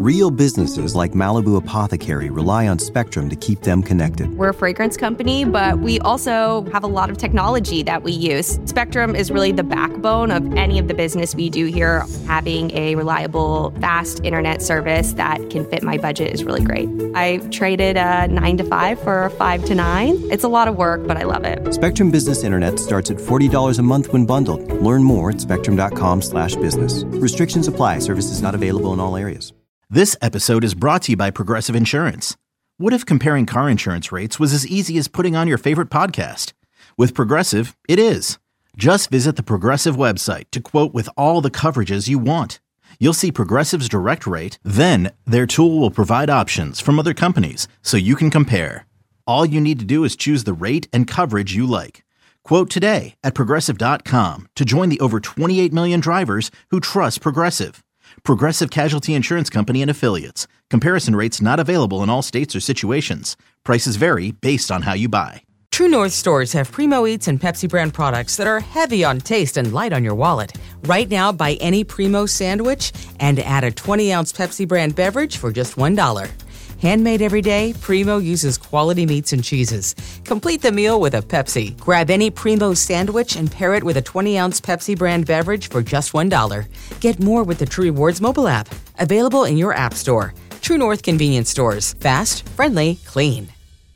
Real businesses like Malibu Apothecary rely on Spectrum to keep them connected. We're a fragrance company, but we also have a lot of technology that we use. Spectrum is really the backbone of any of the business we do here. Having a reliable, fast internet service that can fit my budget is really great. I traded a 9 to 5 for a 5 to 9. It's a lot of work, but I love it. Spectrum Business Internet starts at $40 a month when bundled. Learn more at spectrum.com/business. Restrictions apply. Services not available in all areas. This episode is brought to you by Progressive Insurance. What if comparing car insurance rates was as easy as putting on your favorite podcast? With Progressive, it is. Just visit the Progressive website to quote with all the coverages you want. You'll see Progressive's direct rate, then their tool will provide options from other companies so you can compare. All you need to do is choose the rate and coverage you like. Quote today at Progressive.com to join the over 28 million drivers who trust Progressive. Progressive Casualty Insurance Company and Affiliates. Comparison rates not available in all states or situations. Prices vary based on how you buy. True North stores have Primo Eats and Pepsi brand products that are heavy on taste and light on your wallet. Right now, buy any Primo sandwich and add a 20-ounce Pepsi brand beverage for just $1. Handmade every day, Primo uses quality meats and cheeses. Complete the meal with a Pepsi. Grab any Primo sandwich and pair it with a 20-ounce Pepsi brand beverage for just $1. Get more with the True Rewards mobile app. Available in your app store. True North convenience stores. Fast, friendly, clean.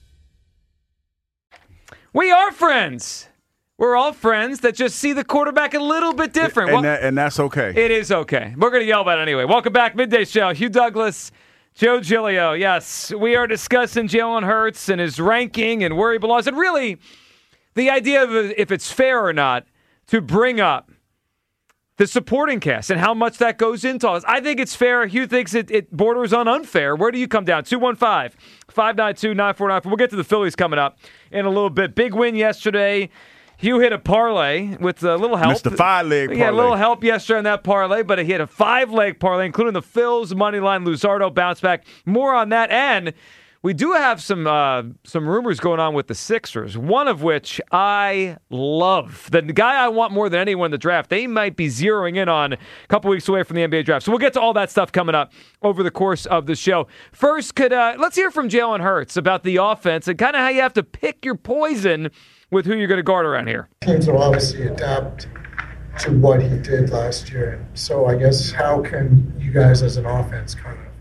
We are friends. We're all friends that just see the quarterback a little bit different. And that's okay. It is okay. We're going to yell about it anyway. Welcome back, Midday Show. Hugh Douglas, Joe Giglio. Yes, we are discussing Jalen Hurts and his ranking and where he belongs. And really, the idea of if it's fair or not to bring up the supporting cast and how much that goes into us. I think it's fair. Hugh thinks it borders on unfair. Where do you come down? 215-592-9494. We'll get to the Phillies coming up in a little bit. Big win yesterday. Hugh hit a parlay with a little help. Mr. 5-leg parlay. Yeah, a little help yesterday on that parlay, but he hit a 5-leg parlay, including the Phils, money line, Luzardo bounce back. More on that, and we do have some rumors going on with the Sixers, one of which I love. The guy I want more than anyone in the draft, they might be zeroing in on a couple weeks away from the NBA draft. So we'll get to all that stuff coming up over the course of the show. First, let's hear from Jalen Hurts about the offense and kind of how you have to pick your poison with who you're going to guard around here. Teams will obviously adapt to what he did last year. So I guess how can you guys as an offense kind of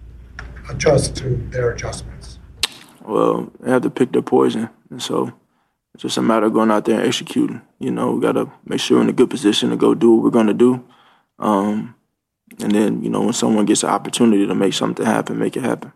adjust to their adjustments? Well, they have to pick their poison. And so it's just a matter of going out there and executing. You know, we got to make sure we're in a good position to go do what we're going to do. And then, you know, when someone gets an opportunity to make something happen, make it happen.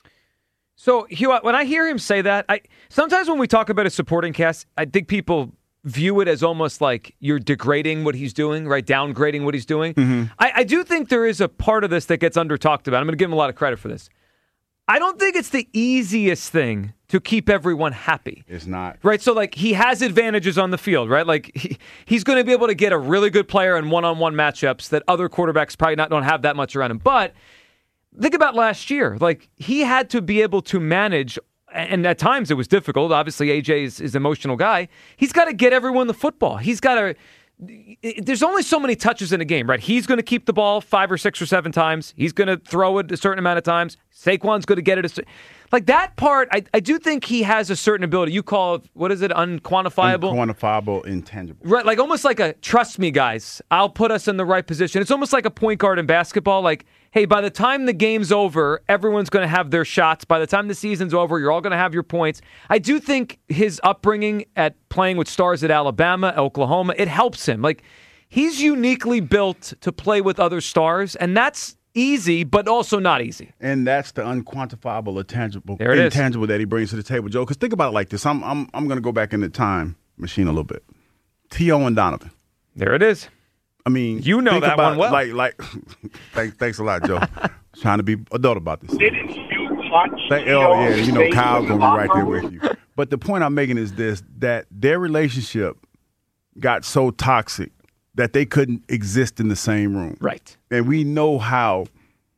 So, Hugh, when I hear him say that, sometimes when we talk about a supporting cast, I think people view it as almost like you're degrading what he's doing, right? Downgrading what he's doing. Mm-hmm. I do think there is a part of this that gets under-talked about. I'm going to give him a lot of credit for this. I don't think it's the easiest thing to keep everyone happy. It's not. Right? So, like, he has advantages on the field, right? Like, he's going to be able to get a really good player in one-on-one matchups that other quarterbacks probably don't have that much around him. But think about last year. Like, he had to be able to manage, and at times it was difficult. Obviously, AJ is an emotional guy. He's got to get everyone the football. He's got to. There's only so many touches in a game, right? He's going to keep the ball 5 or 6 or 7 times. He's going to throw it a certain amount of times. Saquon's going to get it. Like that part, I do think he has a certain ability. You call it, what is it, unquantifiable? Unquantifiable, intangible. Right, like almost like a, trust me, guys, I'll put us in the right position. It's almost like a point guard in basketball. Like, hey, by the time the game's over, everyone's going to have their shots. By the time the season's over, you're all going to have your points. I do think his upbringing at playing with stars at Alabama, Oklahoma, it helps him. Like, he's uniquely built to play with other stars, and that's easy, but also not easy. And that's the unquantifiable, intangible that he brings to the table, Joe. Because think about it like this. I'm going to go back in the time machine a little bit. T.O. and Donovan. There it is. I mean, you know that one well. Like, thanks a lot, Joe. Trying to be adult about this. Didn't you watch? You know, Kyle's going to be right there with you. But the point I'm making is this, that their relationship got so toxic that they couldn't exist in the same room. Right. And we know how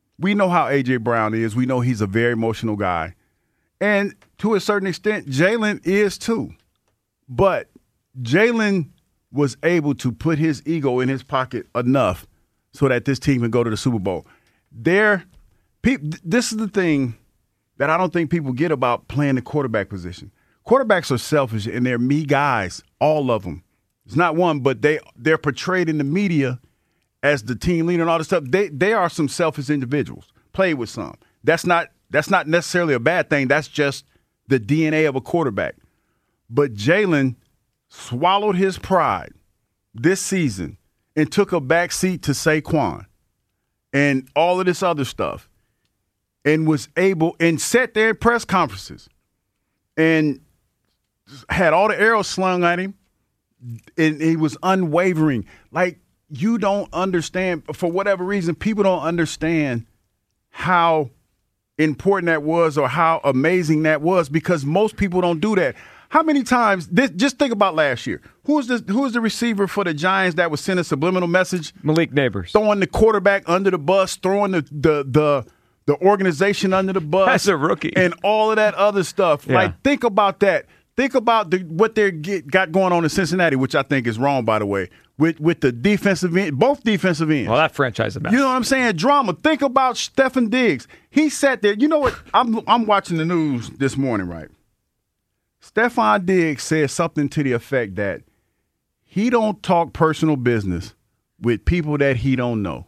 A.J. Brown is. We know he's a very emotional guy. And to a certain extent, Jalen is too. But Jalen was able to put his ego in his pocket enough so that this team can go to the Super Bowl. People This is the thing that I don't think people get about playing the quarterback position. Quarterbacks are selfish, and they're me guys, all of them. It's not one, but they're portrayed in the media as the team leader and all this stuff. They are some selfish individuals. Play with some. That's not necessarily a bad thing. That's just the DNA of a quarterback. But Jalen swallowed his pride this season and took a back seat to Saquon and all of this other stuff, and was able and sat there in press conferences and had all the arrows slung at him, and he was unwavering. Like, you don't understand, for whatever reason, people don't understand how important that was or how amazing that was, because most people don't do that. How many times? Just think about last year. Who was the receiver for the Giants that was sending a subliminal message? Malik Neighbors. Throwing the quarterback under the bus, throwing the organization under the bus. As a rookie. And all of that other stuff. Yeah. Like, think about that. Think about what they got going on in Cincinnati, which I think is wrong, by the way, with the defensive end, both defensive ends. Well, that franchise is a mess. You know what I'm saying? Drama. Think about Stefon Diggs. He sat there. You know what? I'm watching the news this morning, right? Stefon Diggs said something to the effect that he don't talk personal business with people that he don't know.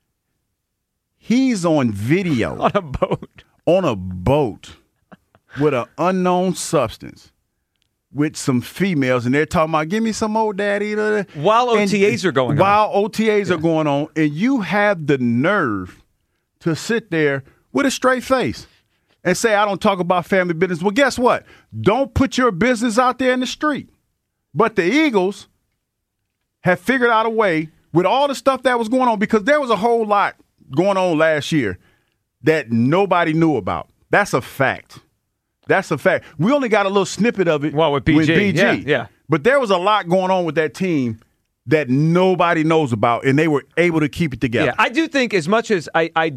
He's on video. On a boat. On a boat with an unknown substance with some females, and they're talking about, give me some old daddy. While OTAs are going on. While OTAs are going on, and you have the nerve to sit there with a straight face and say, I don't talk about family business. Well, guess what? Don't put your business out there in the street. But the Eagles have figured out a way with all the stuff that was going on, because there was a whole lot going on last year that nobody knew about. That's a fact. That's a fact. We only got a little snippet of it. Well, with BG. Yeah. But there was a lot going on with that team that nobody knows about, and they were able to keep it together. Yeah, I do think, as much as I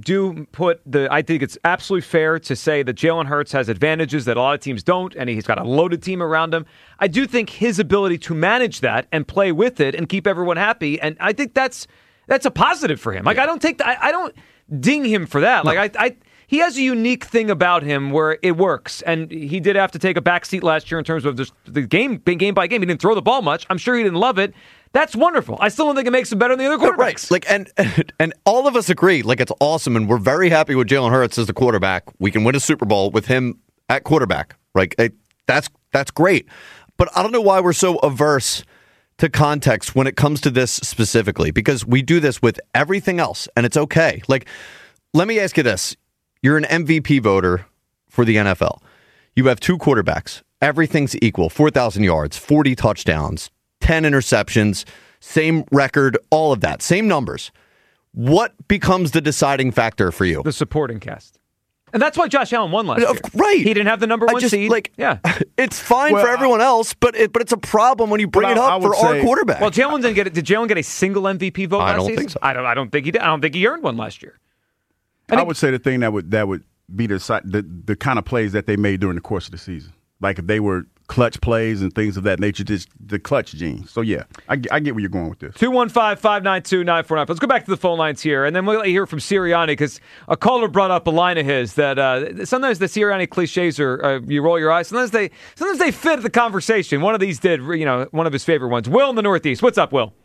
think it's absolutely fair to say that Jalen Hurts has advantages that a lot of teams don't, and he's got a loaded team around him. I do think his ability to manage that and play with it and keep everyone happy, and I think that's a positive for him. Like, I don't ding him for that. No. Like, he has a unique thing about him where it works, and he did have to take a backseat last year in terms of just the game by game. He didn't throw the ball much. I'm sure he didn't love it. That's wonderful. I still don't think it makes him better than the other quarterbacks. Right. Like, and all of us agree, like, it's awesome, and we're very happy with Jalen Hurts as the quarterback. We can win a Super Bowl with him at quarterback. Like, that's great. But I don't know why we're so averse to context when it comes to this specifically, because we do this with everything else, and it's okay. Like, let me ask you this. You're an MVP voter for the NFL. You have two quarterbacks. Everything's equal. 4,000 yards, 40 touchdowns, 10 interceptions, same record, all of that, same numbers. What becomes the deciding factor for you? The supporting cast. And that's why Josh Allen won last year. Right. He didn't have the number one seed. Yeah. It's fine for everyone else, but it's a problem when you bring it up for our quarterback. Well, Jalen didn't get it. Did Jalen get a single MVP vote last season? I don't think so. I don't think he did. I don't think he earned one last year. I would say the thing that would be the kind of plays that they made during the course of the season. Like, if they were clutch plays and things of that nature, just the clutch gene. So, yeah, I get where you're going with this. 215-592-9495. Let's go back to the phone lines here, and then we'll hear from Sirianni, because a caller brought up a line of his that sometimes the Sirianni cliches are you roll your eyes. Sometimes they fit the conversation. One of these did, one of his favorite ones. Will in the Northeast. What's up, Will?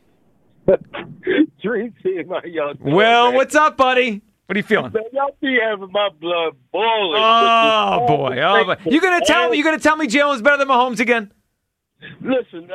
Dream team, my young Will, what's up, buddy? What are you feeling? Man, y'all be having my blood boiling. Oh boy! You gonna tell me Jalen's better than Mahomes again? Listen.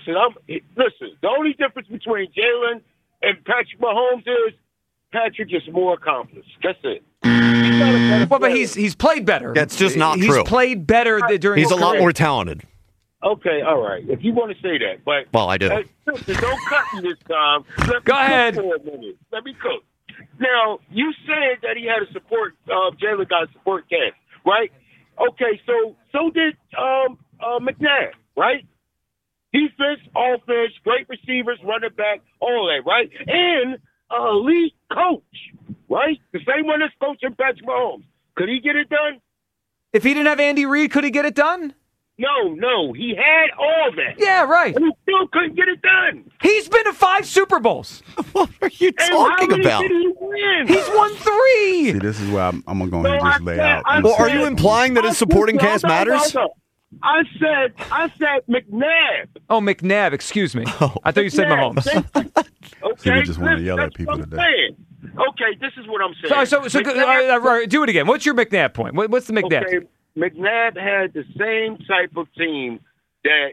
The only difference between Jalen and Patrick Mahomes is Patrick is more accomplished. That's it. Well, but he's played better. That's just not true. He's played better during. He's his a lot more talented. Okay, all right. If you want to say that, but I do. Listen, don't cut me this time. Go ahead. For a minute. Let me cook. Now, you said that he had a support, Jalen got a support cast, right? Okay, so did McNabb, right? Defense, offense, great receivers, running back, all that, right? And elite coach, right? The same one that's coaching Patrick Mahomes. Could he get it done? If he didn't have Andy Reid, could he get it done? No. He had all that. Yeah, right. And he still couldn't get it done. He's been to 5 Super Bowls. What are you And talking how many about? did he win? He's won 3. See, this is where I'm going to go ahead and just lay out. Well, are you implying that his supporting cast matters? I said McNabb. Oh, McNabb, excuse me. I thought you said Mahomes. Okay, See, we just want to yell at that's people what I'm today. saying. Okay, this is what I'm saying. So do it again. What's your McNabb point? What's the McNabb? Okay, McNabb had the same type of team that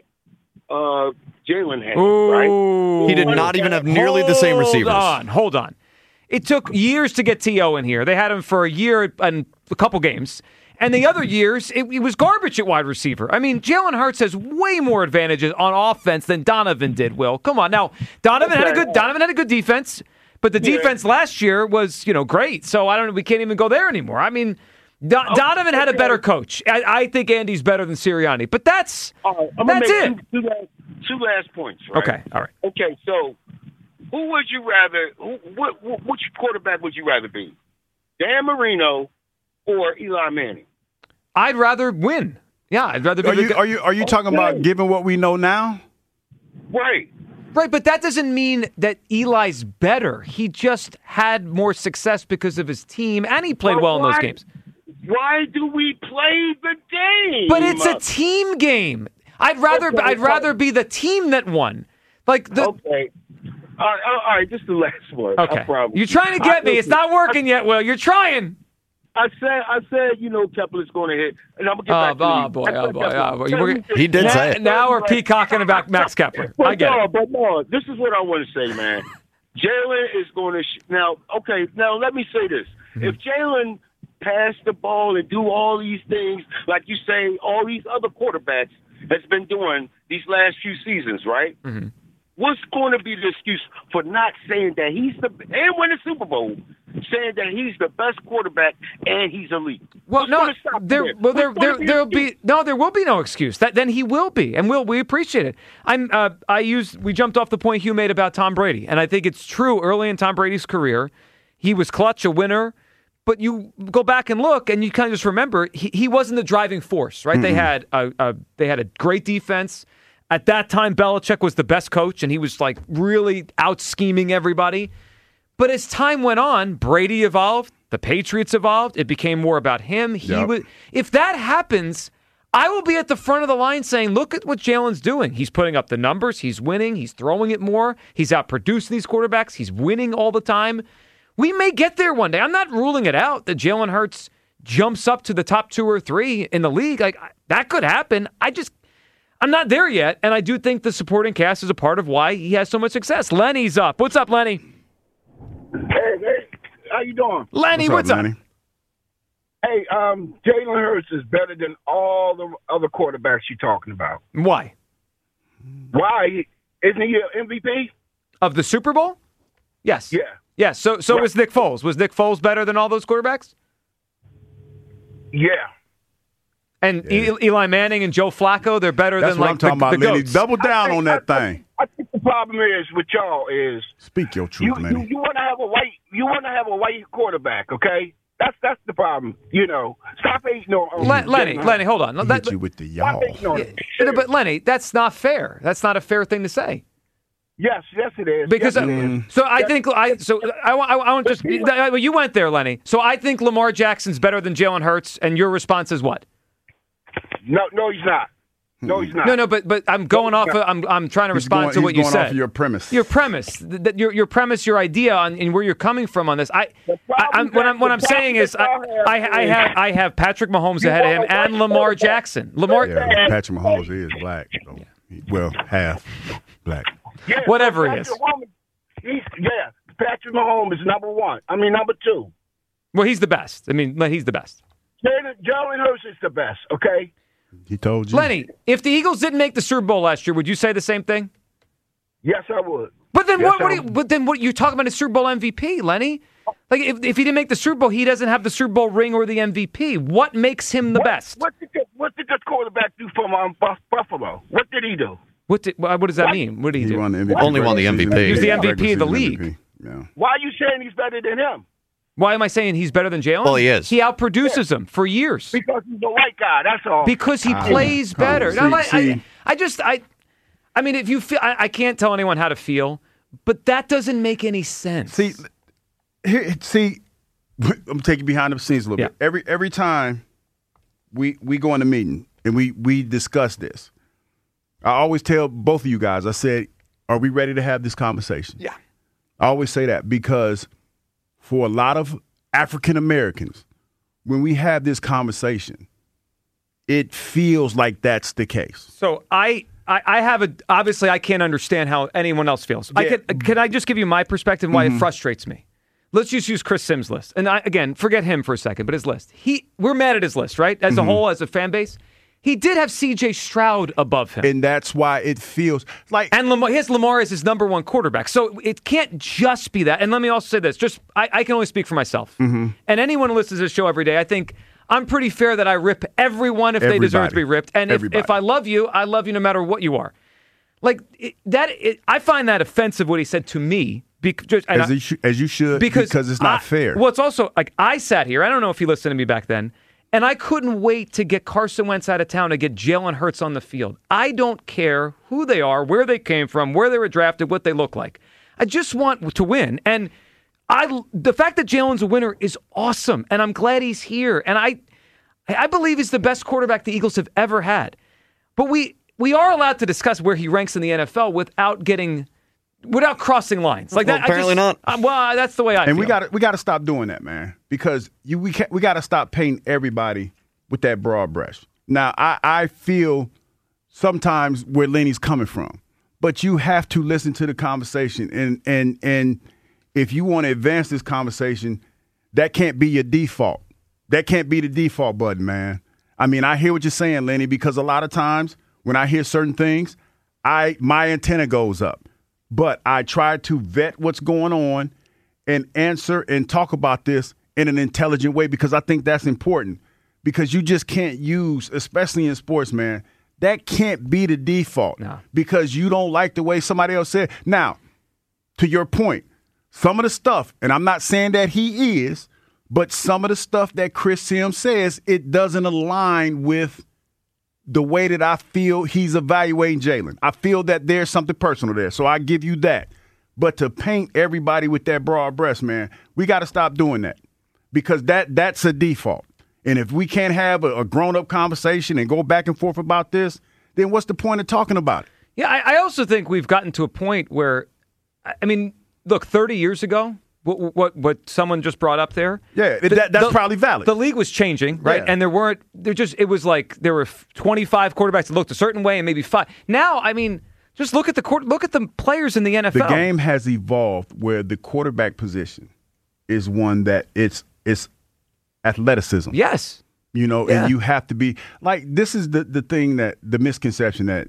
Jalen had, right? He did not even have nearly the same receivers. Hold on. It took years to get T.O. in here. They had him for a year and a couple games. And the other years, it was garbage at wide receiver. I mean, Jalen Hurts has way more advantages on offense than Donovan did, Will. Come on. Now, Donovan had a good defense, but the defense last year was, great. So I don't know, we can't even go there anymore. I mean, Donovan had a better coach. I think Andy's better than Sirianni, but that's it. Two last points, right? Okay, all right. Okay, so who would you rather? Which quarterback would you rather be, Dan Marino or Eli Manning? I'd rather win. Yeah, I'd rather be. Are you talking about given what we know now? Right. Right, but that doesn't mean that Eli's better. He just had more success because of his team, and he played well in those games. Why do we play the game? But it's a team game. I'd rather be the team that won. Okay. All right, this is the last one. Okay. I promise. You're trying to get me. It's not working yet, Will. You're trying. I said, Kepler's going to hit, and I'm going to get back to you. Oh, boy. He did say it. Now we're peacocking about Max Kepler. I get it. But no, this is what I want to say, man. Jalen is going to now let me say this. If Jalen pass the ball and do all these things, like you say, all these other quarterbacks has been doing these last few seasons, right? Mm-hmm. What's going to be the excuse for not saying that he's and win the Super Bowl, saying that he's the best quarterback and he's elite? Well, there will be no excuse. Then he will be, and we appreciate it. We jumped off the point Hugh made about Tom Brady, and I think it's true. Early in Tom Brady's career, he was clutch, a winner. But you go back and look, and you kind of just remember he wasn't the driving force, right? Mm-hmm. They had a great defense. At that time, Belichick was the best coach, and he was like really out scheming everybody. But as time went on, Brady evolved, the Patriots evolved. It became more about him. If that happens, I will be at the front of the line saying, "Look at what Jalen's doing. He's putting up the numbers. He's winning. He's throwing it more. He's outproducing these quarterbacks. He's winning all the time." We may get there one day. I'm not ruling it out that Jalen Hurts jumps up to the top 2 or 3 in the league. Like that could happen. I'm not there yet, and I do think the supporting cast is a part of why he has so much success. Lenny's up. What's up, Lenny? Hey, how you doing? Lenny, what's up? Lenny? Hey, Jalen Hurts is better than all the other quarterbacks you're talking about. Why? Why? Isn't he an MVP? Of the Super Bowl? Yes. Yeah. Yes. So was Nick Foles. Was Nick Foles better than all those quarterbacks? Yeah. And Eli Manning and Joe Flacco, they're better That's than what like I'm talking the about, Lenny. goats. Double down on that thing. I think the problem is with y'all is speak your truth, Lenny. You want to have a white quarterback, okay? That's the problem. Stop hating on Lenny, hold on. Hit you with the y'all. But Lenny, that's not fair. That's not a fair thing to say. Yes, it is. Because I want just you went there, Lenny. So I think Lamar Jackson's better than Jalen Hurts, and your response is what? No, he's not. No, he's not. No, but I'm going off. I'm trying to respond to what you said. Off of your premise. Your premise, your premise, your idea and where you're coming from on this. What I'm saying is I have Patrick Mahomes ahead of him and Lamar Jackson. Patrick Mahomes is black. So well, half black. Yeah, whatever he is. Patrick Mahomes is number 1. I mean, number 2. Well, he's the best. I mean, he's the best. Jalen Hurts is the best, okay? He told you. Lenny, if the Eagles didn't make the Super Bowl last year, would you say the same thing? Yes, I would. But then what you talking about a Super Bowl MVP, Lenny? Like if he didn't make the Super Bowl, he doesn't have the Super Bowl ring or the MVP. What makes him the best? What did the quarterback do for Buffalo? What did he do? What does that mean? What did he do? Won the MVP. Only won the MVP. He was the MVP of the league. Yeah. Why are you saying he's better than him? Why am I saying he's better than Jalen? Well, he is. He outproduces him for years. Because he's a white guy, that's all. Because he plays better. See. I mean, if you feel, I can't tell anyone how to feel, but that doesn't make any sense. See, I'm taking you behind the scenes a little bit. Every time we go in a meeting and we discuss this, I always tell both of you guys, I said, are we ready to have this conversation? Yeah. I always say that because for a lot of African Americans, when we have this conversation, it feels like that's the case. So I have obviously I can't understand how anyone else feels. Yeah. Can I just give you my perspective and why it frustrates me? Let's just use Chris Sims' list. And again, forget him for a second, but his list. We're mad at his list, right? As a whole, as a fan base. He did have C.J. Stroud above him. And that's why it feels like... And he has Lamar as his number one quarterback. So it can't just be that. And let me also say this. I can only speak for myself. And anyone who listens to this show every day, I think I'm pretty fair that I rip everyone if they deserve to be ripped. And if I love you no matter what you are. Like, I find that offensive what he said to me. As you should, because it's not fair. Well, it's also, like, I sat here. I don't know if he listened to me back then. And I couldn't wait to get Carson Wentz out of town to get Jalen Hurts on the field. I don't care who they are, where they came from, where they were drafted, what they look like. I just want to win. And the fact that Jalen's a winner is awesome. And I'm glad he's here. And I believe he's the best quarterback the Eagles have ever had. But we are allowed to discuss where he ranks in the NFL without crossing lines like that. Apparently not. Well, that's the way I feel. And we got to stop doing that, man, because we got to stop painting everybody with that broad brush. Now, I feel sometimes where Lenny's coming from, but you have to listen to the conversation, and if you want to advance this conversation, that can't be your default. That can't be the default button, man. I mean, I hear what you're saying, Lenny, because a lot of times when I hear certain things, my antenna goes up. But I try to vet what's going on and answer and talk about this in an intelligent way because I think that's important. Because you just can't use, especially in sports, man, that can't be the default. No. Because you don't like the way somebody else said. Now, to your point, some of the stuff, and I'm not saying that he is, but some of the stuff that Chris Sims says, it doesn't align with the way that I feel he's evaluating Jalen. I feel that there's something personal there, so I give you that. But to paint everybody with that broad brush, man, we got to stop doing that because that's a default. And if we can't have a grown-up conversation and go back and forth about this, then what's the point of talking about it? Yeah, I also think we've gotten to a point where, I mean, look, 30 years ago, what someone just brought up there. Yeah, that's probably valid. The league was changing, right? Yeah. And it was like there were 25 quarterbacks that looked a certain way and maybe 5. Now, I mean, just look at the players in the NFL. The game has evolved where the quarterback position is one that it's athleticism. Yes. You know, and you have to be like, this is the thing that the misconception that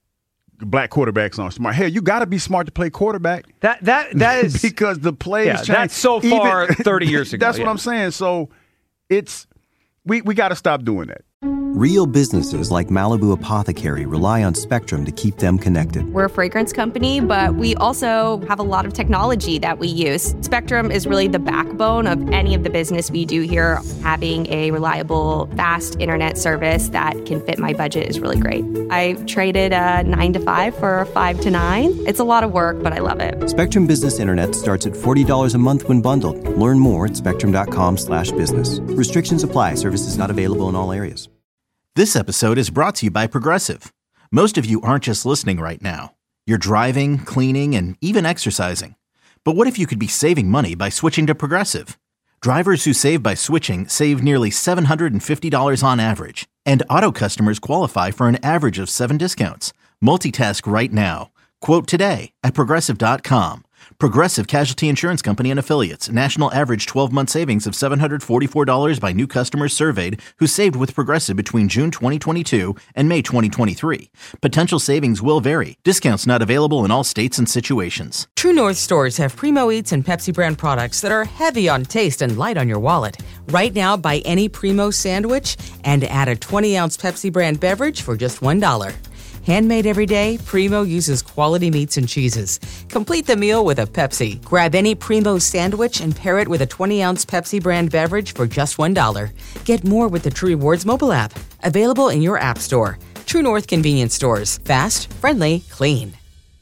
black quarterbacks aren't smart. Hey, you got to be smart to play quarterback. That is because the plays change. That's so far 30 years ago. That's what I'm saying. So it's we got to stop doing that. Real businesses like Malibu Apothecary rely on Spectrum to keep them connected. We're a fragrance company, but we also have a lot of technology that we use. Spectrum is really the backbone of any of the business we do here. Having a reliable, fast internet service that can fit my budget is really great. I traded a 9 to 5 for a 5 to 9. It's a lot of work, but I love it. Spectrum Business Internet starts at $40 a month when bundled. Learn more at spectrum.com/business. Restrictions apply. Services not available in all areas. This episode is brought to you by Progressive. Most of you aren't just listening right now. You're driving, cleaning, and even exercising. But what if you could be saving money by switching to Progressive? Drivers who save by switching save nearly $750 on average. And auto customers qualify for an average of 7 discounts. Multitask right now. Quote today at Progressive.com. Progressive Casualty Insurance Company and Affiliates. National average 12-month savings of $744 by new customers surveyed who saved with Progressive between June 2022 and May 2023. Potential savings will vary. Discounts not available in all states and situations. True North stores have Primo Eats and Pepsi brand products that are heavy on taste and light on your wallet. Right now, buy any Primo sandwich and add a 20-ounce Pepsi brand beverage for just $1. Handmade every day, Primo uses quality meats and cheeses. Complete the meal with a Pepsi. Grab any Primo sandwich and pair it with a 20-ounce Pepsi brand beverage for just $1. Get more with the True Rewards mobile app. Available in your app store. True North convenience stores. Fast, friendly, clean.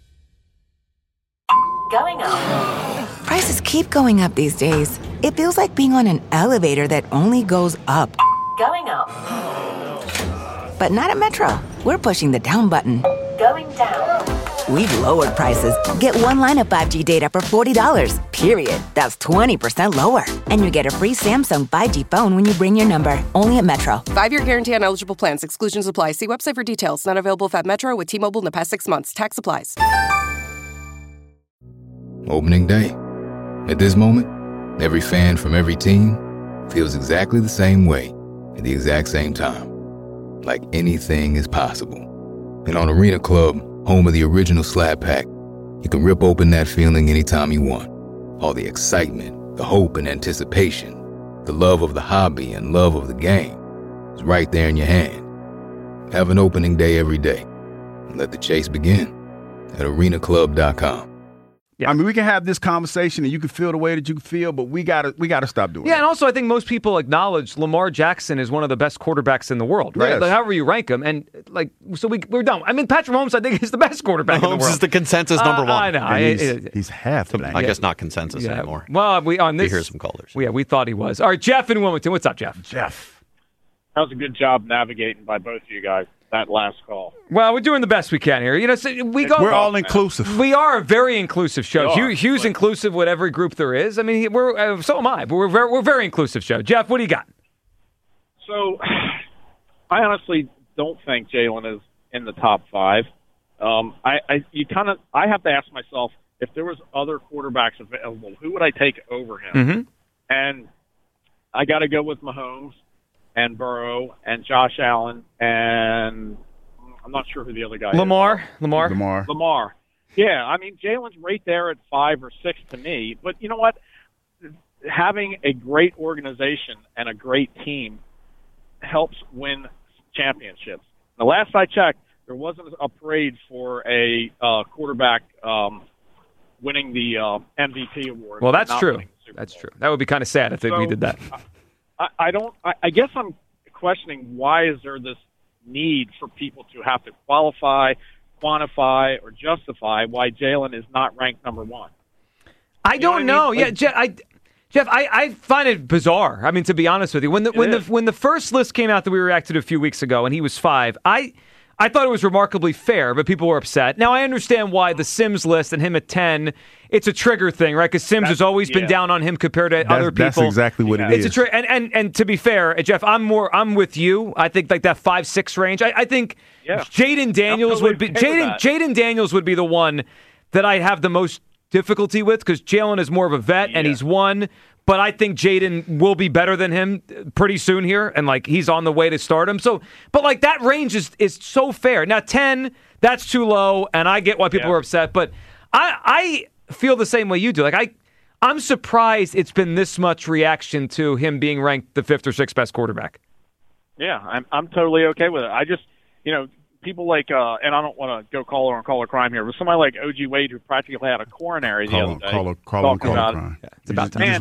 Going up. Prices keep going up these days. It feels like being on an elevator that only goes up. Going up. But not at Metro. We're pushing the down button. Going down. We've lowered prices. Get one line of 5G data for $40, period. That's 20% lower. And you get a free Samsung 5G phone when you bring your number. Only at Metro. 5-year guarantee on eligible plans. Exclusions apply. See website for details. Not available at Metro with T-Mobile in the past 6 months. Tax applies. Opening day. At this moment, every fan from every team feels exactly the same way at the exact same time. Like anything is possible. And on Arena Club, home of the original Slab Pack, you can rip open that feeling anytime you want. All the excitement, the hope and anticipation, the love of the hobby and love of the game is right there in your hand. Have an opening day every day. And let the chase begin at arenaclub.com. Yeah. I mean, we can have this conversation and you can feel the way that you feel, but we gotta stop doing it. Yeah, and also I think most people acknowledge Lamar Jackson is one of the best quarterbacks in the world, right? Yes. Like, however you rank him, and so we're done. I mean, Patrick Mahomes, I think, is the best quarterback in the world. Mahomes is the consensus number one. I know. He's half. I guess not consensus anymore. Well, we hear some callers. We thought he was. All right, Jeff in Wilmington. What's up, Jeff? Jeff. That was a good job navigating by both of you guys. That last call. Well, we're doing the best we can here. You know, so we're all inclusive. We are a very inclusive show. Hugh's inclusive with every group there is. I mean, so am I. But we're very inclusive show. Jeff, what do you got? So, I honestly don't think Jalen is in the top 5. I have to ask myself, if there was other quarterbacks available, who would I take over him? Mm-hmm. And I got to go with Mahomes and Burrow and Josh Allen, and I'm not sure who the other guy is. Lamar. Yeah, I mean, Jalen's right there at 5 or 6 to me. But you know what? Having a great organization and a great team helps win championships. The last I checked, there wasn't a parade for a quarterback winning the MVP award. Well, that's true. That's true. That would be kind of sad if we did that. I guess I'm questioning, why is there this need for people to have to qualify, quantify, or justify why Jalen is not ranked number 1? I don't know. Yeah, Jeff, I find it bizarre. I mean, to be honest with you, when the first list came out that we reacted to a few weeks ago, and he was 5, I thought it was remarkably fair, but people were upset. Now, I understand why the Sims list and him at 10, it's a trigger thing, right? Because Sims has always been down on him compared to other people. That's exactly what it is. It's a and to be fair, Jeff, I'm with you. I think like that 5-6 range. I think Jaden Daniels would be Jaden Daniels would be the one that I'd have the most difficulty with, because Jalen is more of a vet and he's won. But I think Jaden will be better than him pretty soon here, and like he's on the way to stardom. So, but like that range is so fair. Now 10, that's too low, and I get why people are upset. But I feel the same way you do. Like I'm surprised it's been this much reaction to him being ranked the 5th or 6th best quarterback. Yeah, I'm totally okay with it. I just, people like, and I don't want to go caller on caller crime here, but somebody like O.G. Wade, who practically had a coronary the other day. Call on caller crime. Yeah, it's about time.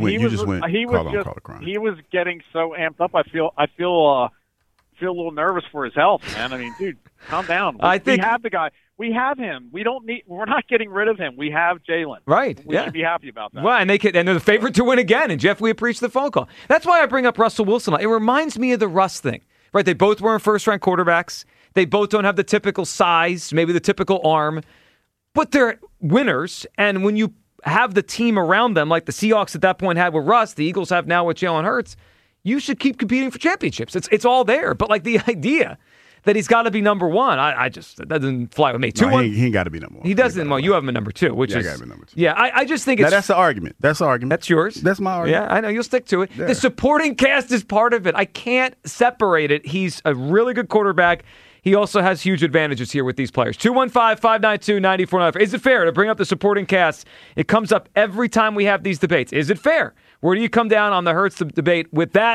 He was getting so amped up. I feel a little nervous for his health, man. I mean, dude, calm down. We have the guy. We have him. We're not getting rid of him. We have Jalen. Right. We should be happy about that. Well, and they're the favorite to win again. And Jeff, we appreciate the phone call. That's why I bring up Russell Wilson. It reminds me of the Russ thing, right? They both weren't first-round quarterbacks. They both don't have the typical size, maybe the typical arm, but they're winners. And when you have the team around them, like the Seahawks at that point had with Russ, the Eagles have now with Jalen Hurts, you should keep competing for championships. It's all there. But like the idea that he's got to be number 1, that doesn't fly with me. He ain't got to be number 1. He doesn't. Well, you have him at number 2, which is. I got him at number 2. Yeah, I just think it's. That's the argument. That's yours. That's my argument. Yeah, I know. You'll stick to it. Yeah. The supporting cast is part of it. I can't separate it. He's a really good quarterback. He also has huge advantages here with these players. 215-592-9494. Is it fair to bring up the supporting cast? It comes up every time we have these debates. Is it fair? Where do you come down on the Hurts debate with that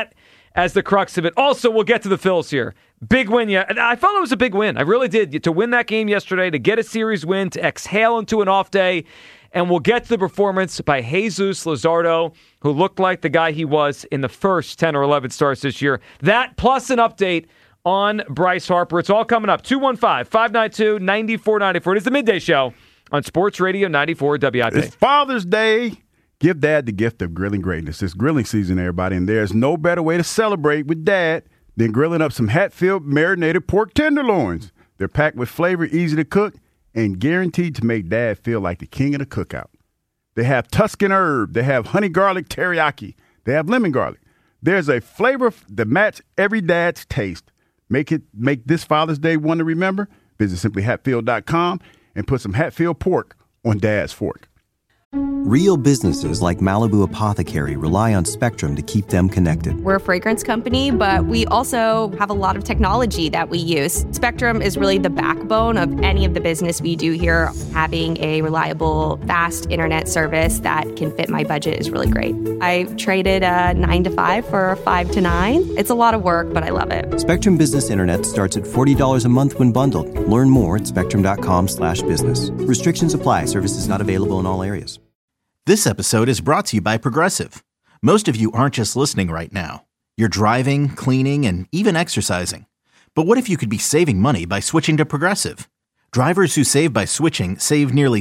as the crux of it. Also, we'll get to the Phils here. Big win, yeah. I felt it was a big win. I really did. To win that game yesterday, to get a series win, to exhale into an off day. And we'll get to the performance by Jesus Luzardo, who looked like the guy he was in the first 10 or 11 starts this year. That plus an update on Bryce Harper. It's all coming up. 215-592-9494. It is the Midday Show on Sports Radio 94 WIP. It's Father's Day. Give Dad the gift of grilling greatness. It's grilling season, everybody, and there's no better way to celebrate with Dad than grilling up some Hatfield marinated pork tenderloins. They're packed with flavor, easy to cook, and guaranteed to make Dad feel like the king of the cookout. They have Tuscan herb. They have honey garlic teriyaki. They have lemon garlic. There's a flavor that matches every dad's taste. Make this Father's Day one to remember. Visit simplyhatfield.com and put some Hatfield pork on Dad's fork. Real businesses like Malibu Apothecary rely on Spectrum to keep them connected. We're a fragrance company, but we also have a lot of technology that we use. Spectrum is really the backbone of any of the business we do here. Having a reliable, fast internet service that can fit my budget is really great. I traded a 9 to 5 for a 5 to 9. It's a lot of work, but I love it. Spectrum Business Internet starts at $40 a month when bundled. Learn more at spectrum.com/business. Restrictions apply. Services not available in all areas. This episode is brought to you by Progressive. Most of you aren't just listening right now. You're driving, cleaning, and even exercising. But what if you could be saving money by switching to Progressive? Drivers who save by switching save nearly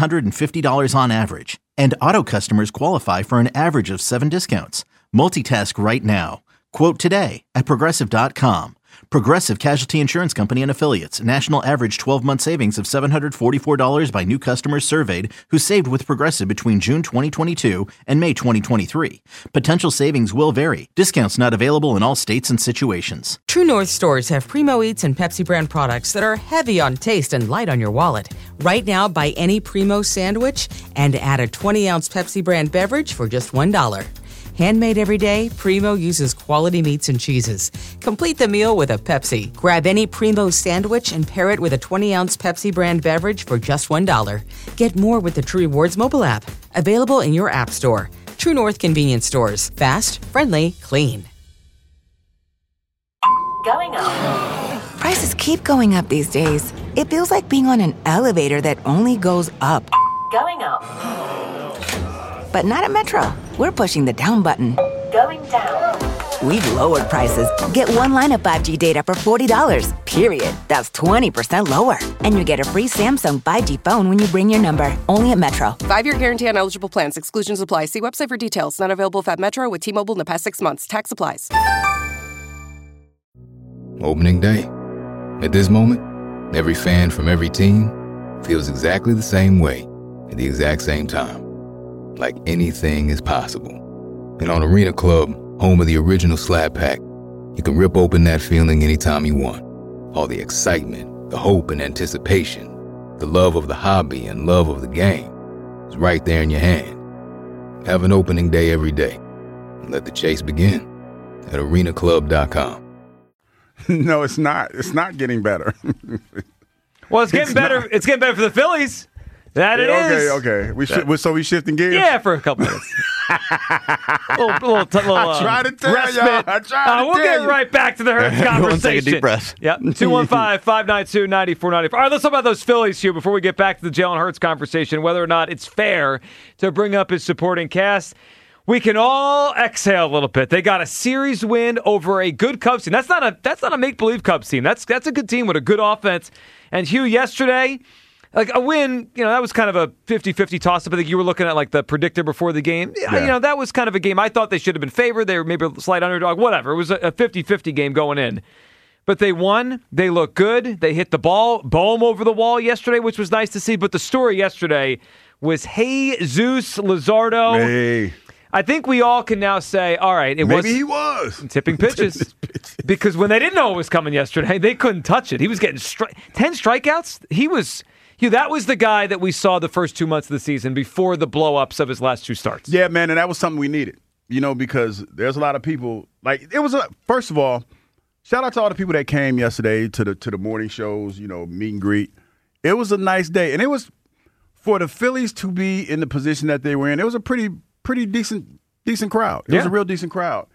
$750 on average. And auto customers qualify for an average of 7 discounts. Multitask right now. Quote today at Progressive.com. Progressive Casualty Insurance Company and Affiliates. National average 12-month savings of $744 by new customers surveyed who saved with Progressive between June 2022 and May 2023. Potential savings will vary. Discounts not available in all states and situations. True North stores have Primo Eats and Pepsi brand products that are heavy on taste and light on your wallet. Right now, buy any Primo sandwich and add a 20-ounce Pepsi brand beverage for just $1. Handmade every day, Primo uses quality meats and cheeses. Complete the meal with a Pepsi. Grab any Primo sandwich and pair it with a 20-ounce Pepsi brand beverage for just $1. Get more with the True Rewards mobile app. Available in your app store. True North convenience stores. Fast, friendly, clean. Going up. Prices keep going up these days. It feels like being on an elevator that only goes up. Going up. But not at Metro. We're pushing the down button. Going down. We've lowered prices. Get one line of 5G data for $40, period. That's 20% lower. And you get a free Samsung 5G phone when you bring your number. Only at Metro. 5-year guarantee on eligible plans. Exclusions apply. See website for details. Not available if at Metro with T-Mobile in the past 6 months. Tax applies. Opening day. At this moment, every fan from every team feels exactly the same way at the exact same time. Like anything is possible. And on Arena Club, home of the original Slab Pack, you can rip open that feeling anytime you want. All the excitement, the hope and anticipation, the love of the hobby and love of the game is right there in your hand. Have an opening day every day. And let the chase begin at arenaclub.com. No, it's not. It's not getting better. Well, it's getting better. Not. It's getting better for the Phillies. That it is. Okay. So we shifting gears? Yeah, for a couple minutes. little, I try to tell y'all. We'll get right back to the Hurts conversation. Take a deep breath. Yep. 215-592-9494. All right, let's talk about those Phillies here before we get back to the Jalen Hurts conversation, whether or not it's fair to bring up his supporting cast. We can all exhale a little bit. They got a series win over a good Cubs team. That's not a make-believe Cubs team. That's a good team with a good offense. And Hugh, yesterday, like a win, that was kind of a 50-50 toss-up. I think you were looking at like the predictor before the game. Yeah. That was kind of a game. I thought they should have been favored. They were maybe a slight underdog, whatever. It was a 50-50 game going in. But they won. They looked good. They hit the ball, boom, over the wall yesterday, which was nice to see. But the story yesterday was Jesus Luzardo. Hey. I think we all can now say, all right, maybe he was tipping pitches. Because when they didn't know it was coming yesterday, they couldn't touch it. He was getting 10 strikeouts. That was the guy that we saw the first 2 months of the season before the blow-ups of his last 2 starts. Yeah, man, and that was something we needed, because there's a lot of people. First of all, shout out to all the people that came yesterday to the morning shows, meet and greet. It was a nice day, and it was for the Phillies to be in the position that they were in. It was a pretty decent crowd. It was a real decent crowd.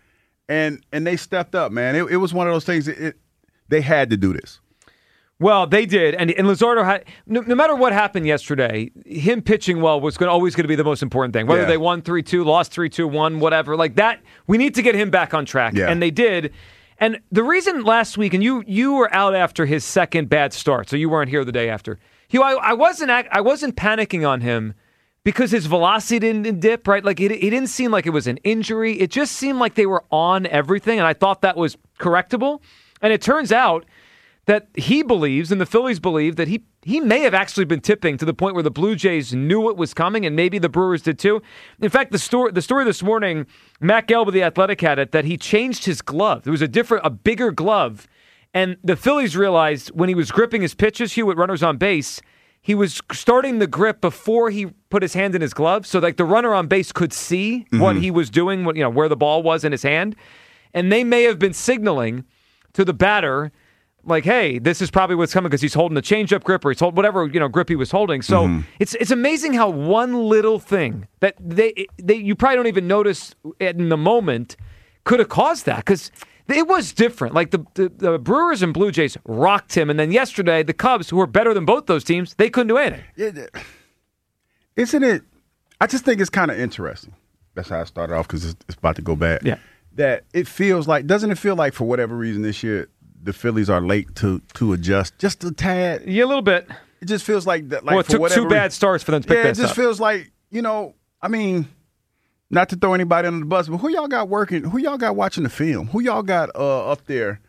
and they stepped up, man. It was one of those things. They had to do this. Well, they did, and Luzardo had. No matter what happened yesterday, him pitching well was always going to be the most important thing. Whether they won 3-2, lost 3-2, won whatever, like that, we need to get him back on track, and they did. And the reason last week, and you were out after his second bad start, so you weren't here the day after. Hugh, I wasn't panicking on him because his velocity didn't dip, right? Like it didn't seem like it was an injury. It just seemed like they were on everything, and I thought that was correctable. And it turns out that he believes, and the Phillies believe, that he may have actually been tipping to the point where the Blue Jays knew it was coming, and maybe the Brewers did too. In fact, the story this morning, Matt Gelb of The Athletic had it, that he changed his glove. There was a bigger glove, and the Phillies realized when he was gripping his pitches, Hugh, with runners on base, he was starting the grip before he put his hand in his glove, so like the runner on base could see what he was doing, where the ball was in his hand, and they may have been signaling to the batter, like, hey, this is probably what's coming because he's holding the changeup grip or he's holding whatever grip he was holding. So it's amazing how one little thing that you probably don't even notice in the moment could have caused that, because it was different. Like the Brewers and Blue Jays rocked him, and then yesterday the Cubs, who are better than both those teams, they couldn't do anything. Isn't it? I just think it's kind of interesting. That's how I started off, because it's about to go bad. Yeah, that it feels like. Doesn't it feel like for whatever reason this year the Phillies are late to adjust just a tad? Yeah, a little bit. It just feels like that. Like, well, it took two bad starts for them to pick this up. It just feels like, I mean, not to throw anybody under the bus, but who y'all got working? Who y'all got watching the film? Who y'all got up there,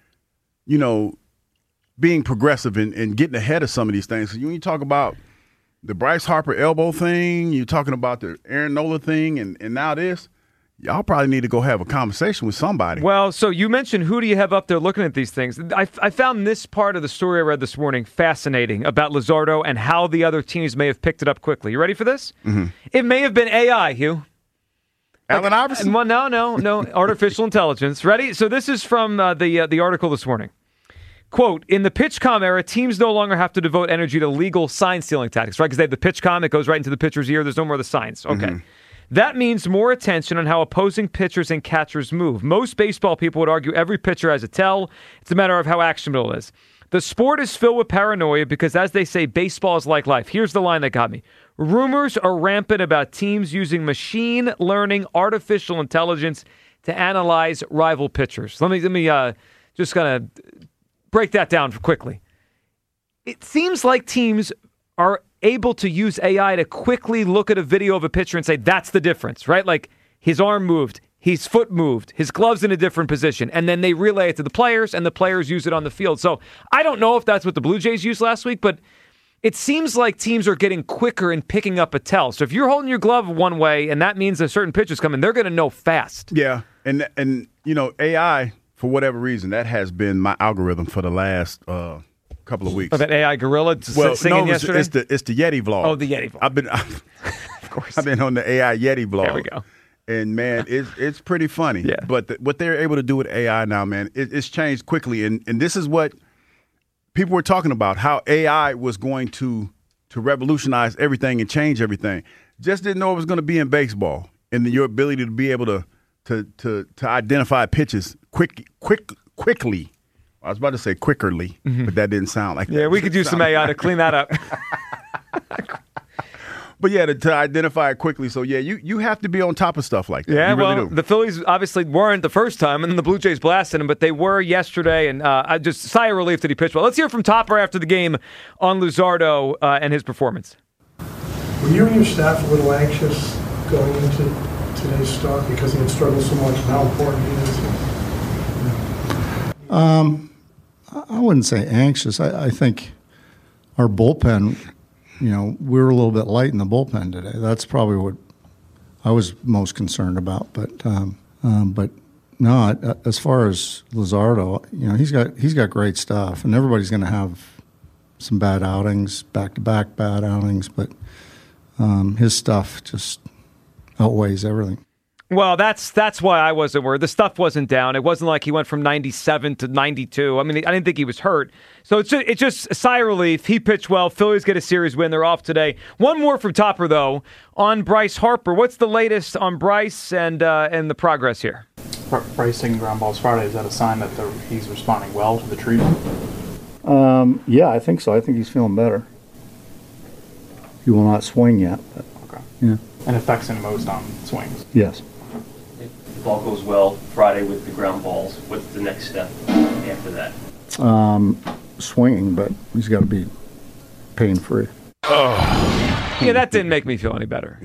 being progressive and getting ahead of some of these things? So when you talk about the Bryce Harper elbow thing, you're talking about the Aaron Nola thing, and now this. Y'all probably need to go have a conversation with somebody. Well, so you mentioned who do you have up there looking at these things. I found this part of the story I read this morning fascinating about Luzardo and how the other teams may have picked it up quickly. You ready for this? Mm-hmm. It may have been AI, Hugh. Allen Iverson? Well, no. Artificial intelligence. Ready? So this is from the article this morning. Quote, in the PitchCom era, teams no longer have to devote energy to legal sign stealing tactics, right? Because they have the PitchCom, it goes right into the pitcher's ear. There's no more of the signs. Okay. Mm-hmm. That means more attention on how opposing pitchers and catchers move. Most baseball people would argue every pitcher has a tell. It's a matter of how actionable it is. The sport is filled with paranoia because, as they say, baseball is like life. Here's the line that got me. Rumors are rampant about teams using machine learning, artificial intelligence to analyze rival pitchers. Let me just kind of break that down quickly. It seems like teams are able to use AI to quickly look at a video of a pitcher and say, that's the difference, right? Like his arm moved, his foot moved, his glove's in a different position, and then they relay it to the players, and the players use it on the field. So I don't know if that's what the Blue Jays used last week, but it seems like teams are getting quicker in picking up a tell. So if you're holding your glove one way, and that means a certain pitch is coming, they're going to know fast. Yeah, and AI, for whatever reason, that has been my algorithm for the last couple of weeks. Oh, that AI gorilla singing yesterday? It's the Yeti vlog. Oh, the Yeti vlog. Of course. I've been on the AI Yeti vlog. There we go. And, man, it's pretty funny. Yeah. But what they're able to do with AI now, man, it's changed quickly. And this is what people were talking about, how AI was going to revolutionize everything and change everything. Just didn't know it was going to be in baseball, and your ability to be able to identify pitches quickly. I was about to say quickerly, but that didn't sound like that. Yeah, we could use some AI to clean that up. But yeah, to identify it quickly. So yeah, you have to be on top of stuff like that. Yeah, you really do. The Phillies obviously weren't the first time, and then the Blue Jays blasted him, but they were yesterday, and I just sigh of relief that he pitched well. Let's hear from Topper after the game on Luzardo and his performance. Were you and your staff a little anxious going into today's start because he had struggled so much and how important he is? I wouldn't say anxious. I think our bullpen, we were a little bit light in the bullpen today. That's probably what I was most concerned about. But no, as far as Luzardo, he's got great stuff, and everybody's going to have some bad outings, back-to-back bad outings. But his stuff just outweighs everything. Well, that's why I wasn't worried. The stuff wasn't down. It wasn't like he went from 97 to 92. I mean, I didn't think he was hurt. So it's just a sigh of relief. He pitched well. Phillies get a series win. They're off today. One more from Topper, though, on Bryce Harper. What's the latest on Bryce and the progress here? pricing ground balls Friday, is that a sign that he's responding well to the treatment? Yeah, I think so. I think he's feeling better. He will not swing yet. But, okay. Yeah. And affects him most on swings? Yes. If the ball goes well Friday with the ground balls, what's the next step after that? Swinging, but he's got to be pain-free. Oh. Yeah, that didn't make me feel any better.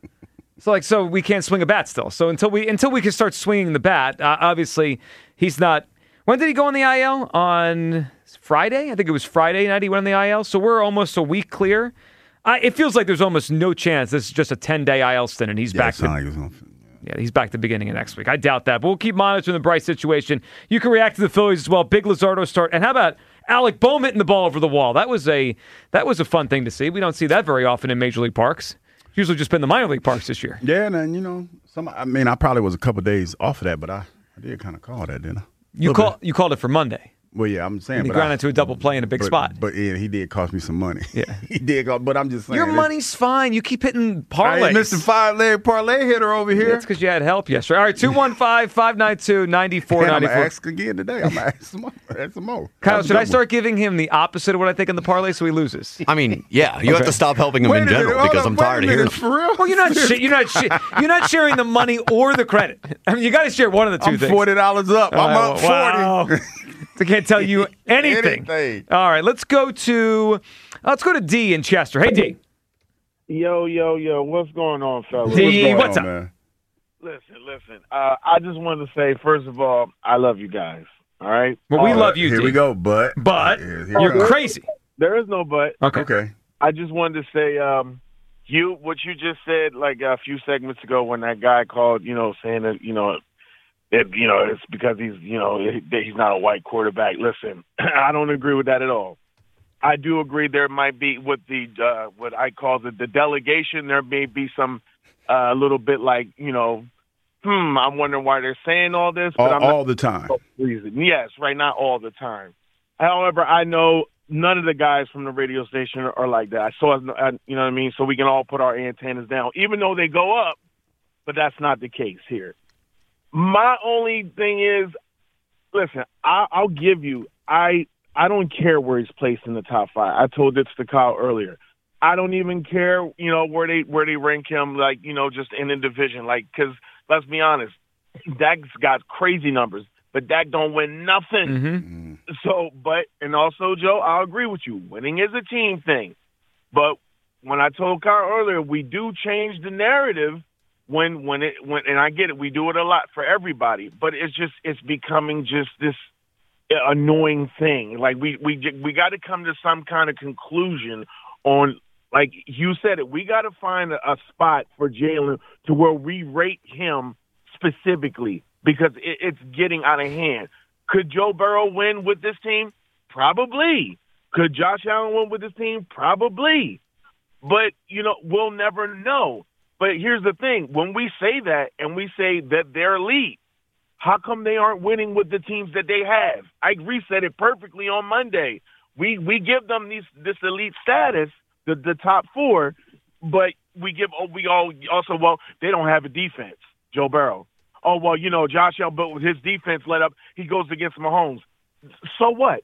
So we can't swing a bat still. So until we can start swinging the bat, obviously he's not. When did he go on the IL? On Friday? I think it was Friday night he went on the IL. So we're almost a week clear. It feels like there's almost no chance this is just a 10-day IL stint and he's back. He's back the beginning of next week. I doubt that, but we'll keep monitoring the Bryce situation. You can react to the Phillies as well. Big Luzardo start, and how about Alec Bohm hitting the ball over the wall? That was a fun thing to see. We don't see that very often in Major League parks. It's usually just been the minor league parks this year. Yeah, and I probably was a couple of days off of that, but I did kind of call that, didn't I? You called it for Monday. Well, yeah, I'm saying. And he grounded to a double play in a big spot. But yeah, he did cost me some money. Yeah, he did. But I'm just saying. Your money's fine. You keep hitting parlays. I ain't Mr. 5-leg parlay hitter over here. That's because you had help yesterday. All right, 215-592-9494. I'm going to ask again today. I'm going to ask some more. Kyle, should I start giving him the opposite of what I think in the parlay so he loses? I mean, yeah, you have to stop helping him in general because I'm tired of hearing. For real? Well, you're not sharing the money or the credit. I mean, you got to share one of the two things. I'm $40 up. I'm up 40. Wow. I can't tell you anything. All right, let's go to D in Chester. Hey, D. Yo, what's going on, fellas? D, what's up? Man? Listen. I just wanted to say, first of all, I love you guys. All right? Well, we love you, Here D. we go, but you're crazy. There is no but. Okay. I just wanted to say, what you just said like a few segments ago when that guy called, saying that, it's because he's not a white quarterback. Listen, I don't agree with that at all. I do agree there might be with the what I call the delegation. There may be some little bit like I'm wondering why they're saying all this. But all the time. Yes, right. Not all the time. However, I know none of the guys from the radio station are like that. So you know what I mean. So we can all put our antennas down, even though they go up. But that's not the case here. My only thing is, listen, I'll give you, I don't care where he's placed in the top 5. I told this to Kyle earlier. I don't even care, where they rank him, like, just in the division. Like, because let's be honest, Dak's got crazy numbers, but Dak don't win nothing. Mm-hmm. So, and also, Joe, I'll agree with you. Winning is a team thing. But when I told Kyle earlier, we do change the narrative. When and I get it, we do it a lot for everybody, but it's becoming just this annoying thing. Like we got to come to some kind of conclusion on, like you said it, we got to find a spot for Jalen to where we rate him specifically because it's getting out of hand. Could Joe Burrow win with this team? Probably. Could Josh Allen win with this team? Probably. But we'll never know. But here's the thing. When we say that and we say that they're elite, how come they aren't winning with the teams that they have? I reset it perfectly on Monday. We give them this elite status, the top 4, but they don't have a defense, Joe Burrow. Oh, well, Josh Allen, but with his defense let up, he goes against Mahomes. So what?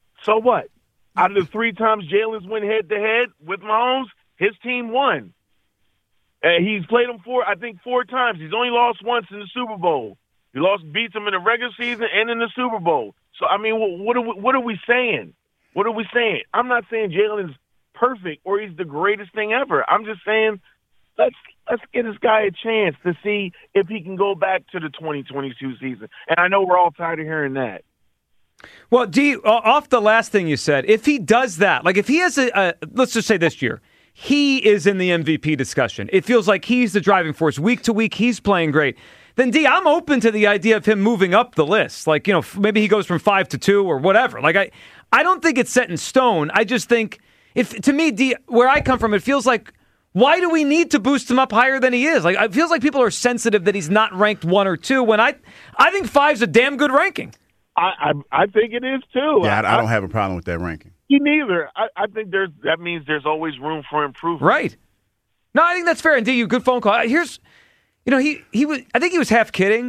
Out of the 3 times Jalen's went head-to-head with Mahomes, his team won. He's played him 4 times. He's only lost once in the Super Bowl. He beats him in the regular season and in the Super Bowl. So, I mean, what are we saying? What are we saying? I'm not saying Jalen's perfect or he's the greatest thing ever. I'm just saying let's get this guy a chance to see if he can go back to the 2022 season. And I know we're all tired of hearing that. Well, D, off the last thing you said, if he does that, like if he has let's just say this year, he is in the MVP discussion. It feels like he's the driving force. Week to week, he's playing great. Then, D, I'm open to the idea of him moving up the list. Like, maybe he goes from 5 to 2 or whatever. Like, I don't think it's set in stone. I just think, to me, D, where I come from, it feels like, why do we need to boost him up higher than he is? Like, it feels like people are sensitive that he's not ranked 1 or 2, when I think 5's a damn good ranking. I think it is, too. Yeah, I don't have a problem with that ranking. Me neither. I think that means there's always room for improvement. Right. No, I think that's fair. And D, you good phone call. Here's, I think he was half kidding,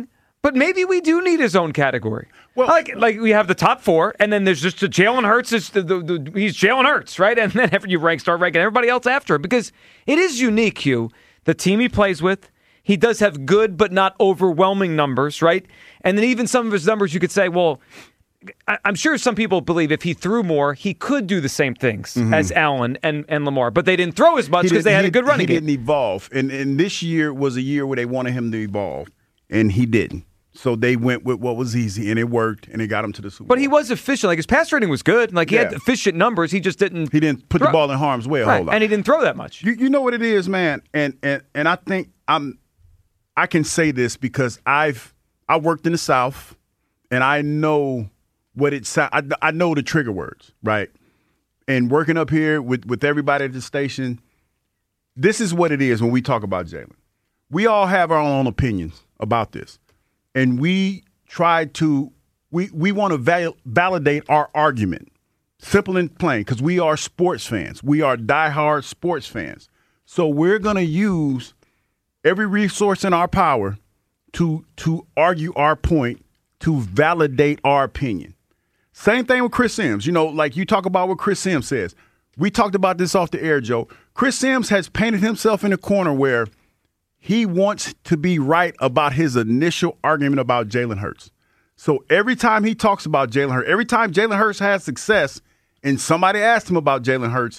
But maybe we do need his own category. Well, like we have the top 4, and then there's just Jalen Hurts. He's Jalen Hurts, right? And then after you start ranking everybody else after him, because it is unique, Hugh. The team he plays with, he does have good but not overwhelming numbers, right? And then even some of his numbers, you could say, well, I'm sure some people believe if he threw more, he could do the same things as Allen and Lamar, but they didn't throw as much because they had a good running game. He didn't evolve, and this year was a year where they wanted him to evolve, and he didn't. So they went with what was easy, and it worked, and it got him to the Super Bowl. But he was efficient. Like, his pass rating was good. Like, he had efficient numbers. He just didn't. He didn't put the ball in harm's way a whole lot, and he didn't throw that much. You know what it is, man, and I think I can say this because I worked in the South, and I know what it sounds. I know the trigger words, right? And working up here with everybody at the station, this is what it is when we talk about Jalen. We all have our own opinions about this. And we try to, we want to validate our argument, simple and plain, because we are sports fans. We are diehard sports fans. So we're going to use every resource in our power to argue our point, to validate our opinion. Same thing with Chris Sims. You know, like you talk about what Chris Sims says. We talked about this off the air, Joe. Chris Sims has painted himself in a corner where he wants to be right about his initial argument about Jalen Hurts. So every time he talks about Jalen Hurts, every time Jalen Hurts has success and somebody asked him about Jalen Hurts,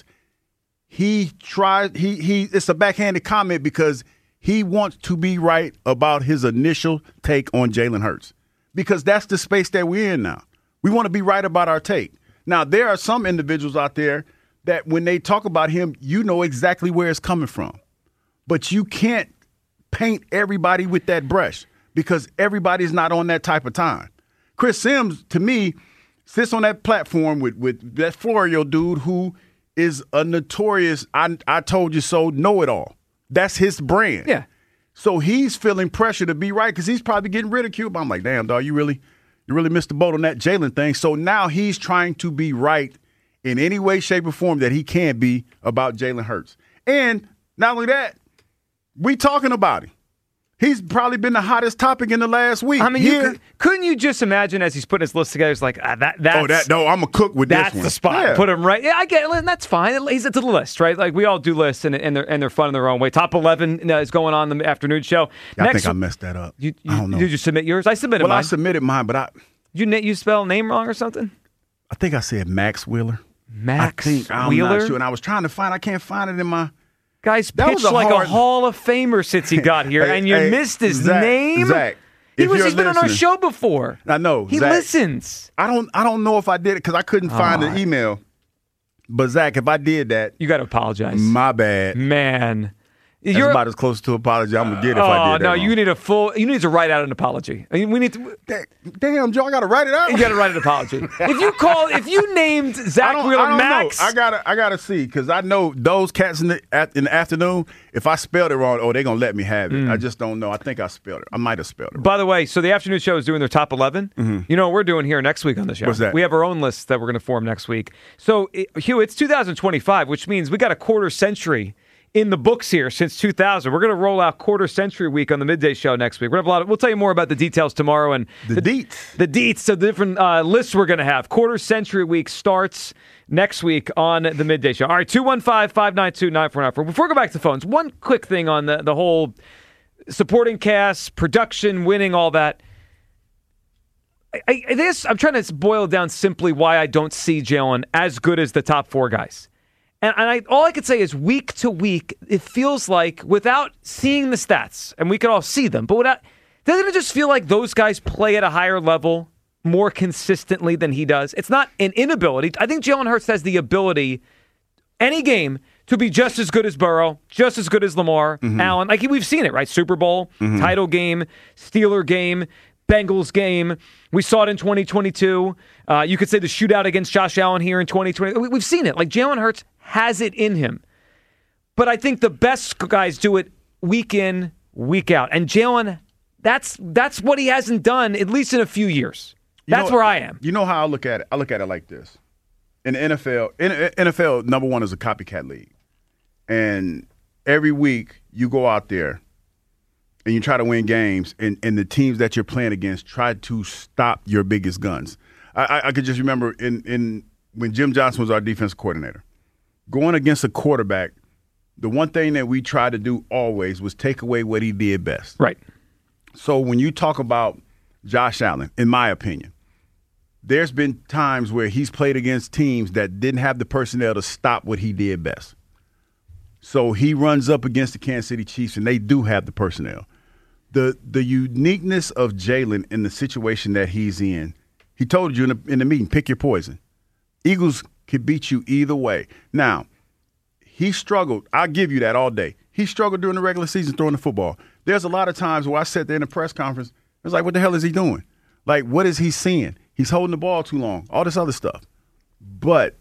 it's a backhanded comment because he wants to be right about his initial take on Jalen Hurts. Because that's the space that we're in now. We want to be right about our take. Now, there are some individuals out there that when they talk about him, you know exactly where it's coming from. But you can't paint everybody with that brush because everybody's not on that type of time. Chris Sims, to me, sits on that platform with that Florio dude who is a notorious, I told you so, know-it-all. That's his brand. Yeah. So he's feeling pressure to be right because he's probably getting ridiculed. But I'm like, damn, dog, you really missed the boat on that Jalen thing. So now he's trying to be right in any way, shape, or form that he can be about Jalen Hurts. And not only that, we talking about him. He's probably been the hottest topic in the last week. I mean, couldn't you just imagine as he's putting his list together, it's like, I'm a cook with this one. That's the spot. Yeah. Put him right. Yeah, I get it. And that's fine. He's into the list, right? Like, we all do lists, and they're fun in their own way. Top 11 is going on in the afternoon show. I think I messed that up. I don't know. Did you submit yours? I submitted mine. Well, I submitted mine, but You spell name wrong or something? I think I said Max Wheeler. Max Wheeler? I'm not sure. And I was trying to find, I can't find it in my... Guy's pitched like a Hall of Famer since he got here, and you missed his name? Zach, he's been on our show before. I know. He Zach, listens. I don't know if I did it because I couldn't find the email. But, Zach, if I did that... You got to apologize. My bad. Man. That's about as close to apology I'm going to get if I did that. No, you need to write out an apology. I mean, we need to... Damn, Joe, I got to write it out? You got to write an apology. If you named Zach Wheeler Max... I gotta see, because I know those cats in the afternoon, if I spelled it wrong, they're going to let me have it. I just don't know. I think I spelled it. I might have spelled it wrong. By the way, so the afternoon show is doing their top 11. Mm-hmm. You know what we're doing here next week on the show? What's that? We have our own list that we're going to form next week. So, Hugh, it's 2025, which means we got a quarter century in the books here since 2000. We're going to roll out quarter century week on the midday show next week. We're gonna have we'll tell you more about the details tomorrow and the deets. The deets, so the different lists we're going to have. Quarter century week starts next week on the midday show. All right, 215-592-9494. Before we go back to the phones, one quick thing on the whole supporting cast, production, winning, all that. I'm trying to boil down simply why I don't see Jalen as good as the top 4 guys. And all I could say is week to week, it feels like, without seeing the stats, and we could all see them, but doesn't it just feel like those guys play at a higher level more consistently than he does? It's not an inability. I think Jalen Hurts has the ability, any game, to be just as good as Burrow, just as good as Lamar, Allen. Like, we've seen it, right? Super Bowl, title game, Steeler game, Bengals game. We saw it in 2022. You could say the shootout against Josh Allen here in 2020. We've seen it. Like, Jalen Hurts has it in him. But I think the best guys do it week in, week out. And Jalen, that's what he hasn't done, at least in a few years. That's where I am. You know how I look at it? I look at it like this. In the NFL, number one is a copycat league. And every week you go out there and you try to win games, and the teams that you're playing against try to stop your biggest guns. I could just remember in when Jim Johnson was our defensive coordinator, going against a quarterback, the one thing that we tried to do always was take away what he did best. Right. So when you talk about Josh Allen, in my opinion, there's been times where he's played against teams that didn't have the personnel to stop what he did best. So he runs up against the Kansas City Chiefs, and they do have the personnel. The uniqueness of Jalen in the situation that he's in, he told you in the meeting, pick your poison. Eagles could beat you either way. Now, he struggled. I'll give you that all day. He struggled during the regular season throwing the football. There's a lot of times where I sat there in the press conference, I was like, what the hell is he doing? Like, what is he seeing? He's holding the ball too long, all this other stuff. But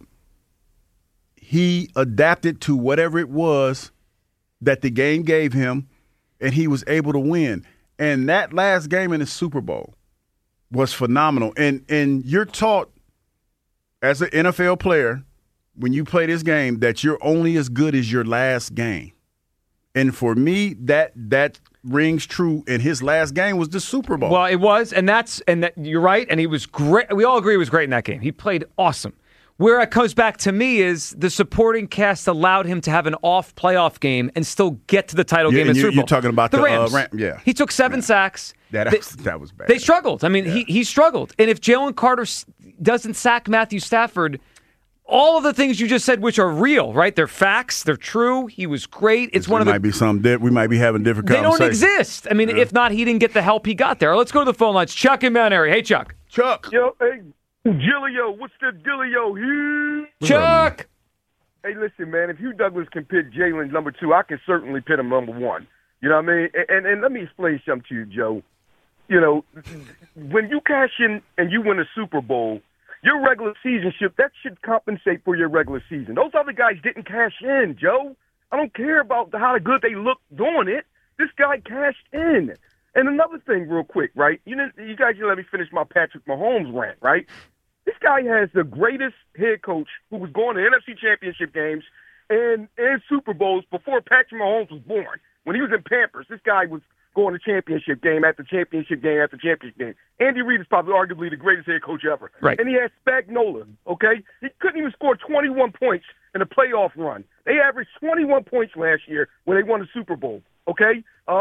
he adapted to whatever it was that the game gave him, and he was able to win. And that last game in the Super Bowl was phenomenal. And you're taught as an NFL player, when you play this game, that you're only as good as your last game. And for me, that rings true, and his last game was the Super Bowl. Well, it was, and you're right, and he was great. We all agree he was great in that game. He played awesome. Where it comes back to me is the supporting cast allowed him to have an off playoff game and still get to the title game in Super Bowl. You're talking about the Rams. Yeah. He took 7 sacks. That was bad. They struggled. I mean, he struggled. And if Jalen Carter doesn't sack Matthew Stafford, all of the things you just said, which are real, right? They're facts. They're true. He was great. It's one of the. Might be something we might be having different They conversations. don't exist. I mean, if not, he didn't get the help he got there. Let's go to the phone lines. Chuck in Mount Airy. Hey, Chuck. Chuck. Yo, hey, Gillio, what's the dealio? Chuck. Hey, listen, man. If Hugh Douglas can pit Jalen number 2, I can certainly pit him number 1. You know what I mean? And let me explain something to you, Joe. You know, when you cash in and you win a Super Bowl, your regular season that should compensate for your regular season. Those other guys didn't cash in, Joe. I don't care about how good they look doing it. This guy cashed in. And another thing real quick, right? You guys let me finish my Patrick Mahomes rant, right? This guy has the greatest head coach who was going to NFC Championship games and Super Bowls before Patrick Mahomes was born. When he was in Pampers, this guy was going to championship game after championship game after championship game. Andy Reid is probably arguably the greatest head coach ever. Right. And he had Spagnuolo, okay? He couldn't even score 21 points in a playoff run. They averaged 21 points last year when they won the Super Bowl, okay?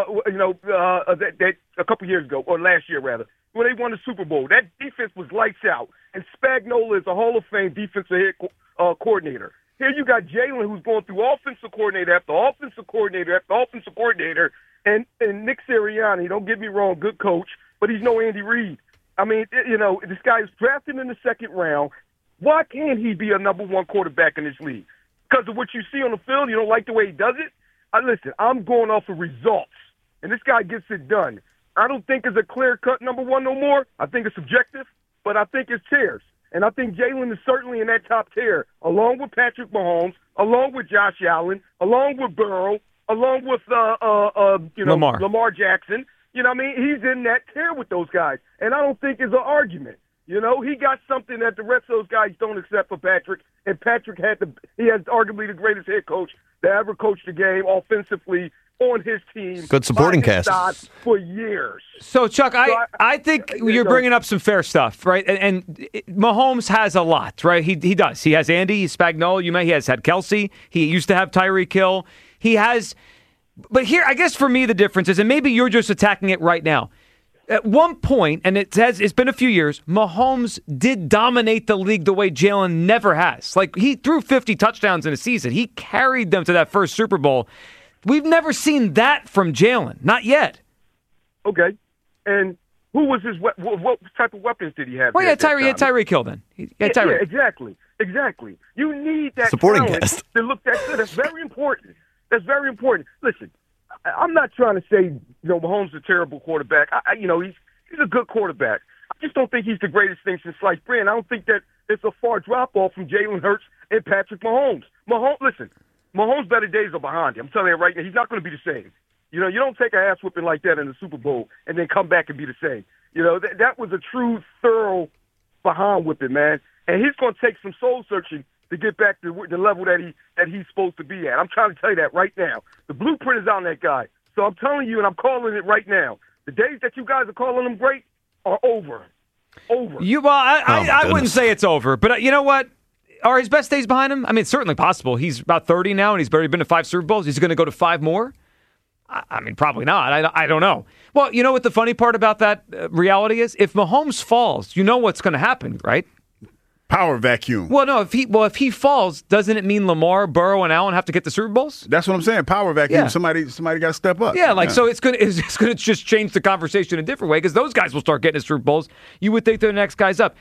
That a couple years ago, or last year rather, when they won the Super Bowl. That defense was lights out. And Spagnuolo is a Hall of Fame defensive head coordinator. Here you got Jalen, who's going through offensive coordinator after offensive coordinator after offensive coordinator, and Nick Sirianni, don't get me wrong, good coach, but he's no Andy Reid. I mean, this guy is drafted in the second round. Why can't he be a number 1 quarterback in this league? Because of what you see on the field? You don't like the way he does it? Listen, I'm going off of results, and this guy gets it done. I don't think it's a clear-cut number 1 no more. I think it's subjective, but I think it's tiers. And I think Jalen is certainly in that top tier, along with Patrick Mahomes, along with Josh Allen, along with Burrow, along with Lamar Jackson. You know what I mean? He's in that tier with those guys. And I don't think it's an argument. You know, he got something that the rest of those guys don't accept for Patrick. And Patrick he has arguably the greatest head coach that ever coached the game offensively on his team. Good supporting cast. For years. So, Chuck, I think you're bringing up some fair stuff, right? And Mahomes has a lot, right? He does. He has Andy, he's Spagnuolo, he has had Kelsey. He used to have Tyreek Hill. He has, but here, I guess for me the difference is, and maybe you're just attacking it right now. At one point, and it's been a few years, Mahomes did dominate the league the way Jalen never has. Like, he threw 50 touchdowns in a season. He carried them to that first Super Bowl. We've never seen that from Jalen. Not yet. Okay. And who was his what type of weapons did he have? Well, Tyreek Hill then. Tyreek. Yeah, exactly. You need that supporting talent cast to look that good. That's very important. Listen, I'm not trying to say, Mahomes is a terrible quarterback. He's a good quarterback. I just don't think he's the greatest thing since sliced bread. I don't think that it's a far drop-off from Jalen Hurts and Patrick Mahomes. Mahomes' better days are behind him. I'm telling you right now, he's not going to be the same. You don't take an ass whipping like that in the Super Bowl and then come back and be the same. That was a true, thorough behind whipping, man. And he's going to take some soul searching to get back to the level that he's supposed to be at. I'm trying to tell you that right now. The blueprint is on that guy. So I'm telling you, and I'm calling it right now, the days that you guys are calling them great are over. Over. I wouldn't say it's over, but you know what? Are his best days behind him? I mean, it's certainly possible. He's about 30 now, and he's already been to 5 Super Bowls. He's going to go to 5 more? I mean, probably not. I don't know. Well, you know what the funny part about that reality is? If Mahomes falls, you know what's going to happen, right? Power vacuum. Well, no. If he falls, doesn't it mean Lamar, Burrow, and Allen have to get the Super Bowls? That's what I'm saying. Power vacuum. Yeah. Somebody got to step up. Yeah, so it's going to just change the conversation in a different way because those guys will start getting the Super Bowls. You would think they're the next guys up.